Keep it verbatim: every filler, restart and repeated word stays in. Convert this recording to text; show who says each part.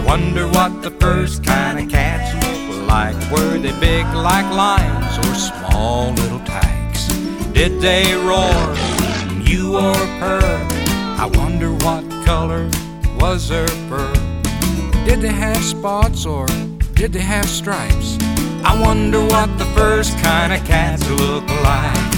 Speaker 1: wonder what the first kind of cats looked like. Were they big like lions or small little tykes? Did they roar, mew or purr? I wonder what color was their fur. Did they have spots or did they have stripes? I wonder what the first kind of cats look like.